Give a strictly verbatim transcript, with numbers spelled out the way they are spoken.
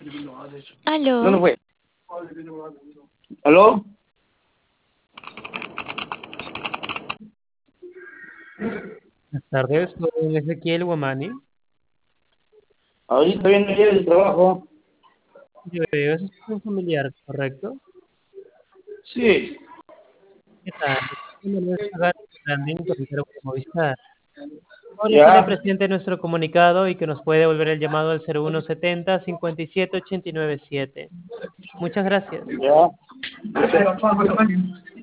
¿Dónde Aló, fue? ¿Aló? Buenas tardes, soy Ezequiel Guamani. Ahorita viene ayer el trabajo. Yo veo, es un familiar, ¿correcto? Sí. ¿Qué tal? Mi nombre es Agar Branding, consultor de Movistar. Ahora que le Ya. presente nuestro comunicado y que nos puede devolver el llamado al cero uno setenta, cincuenta y siete, ochenta y nueve siete. Muchas gracias. Ya.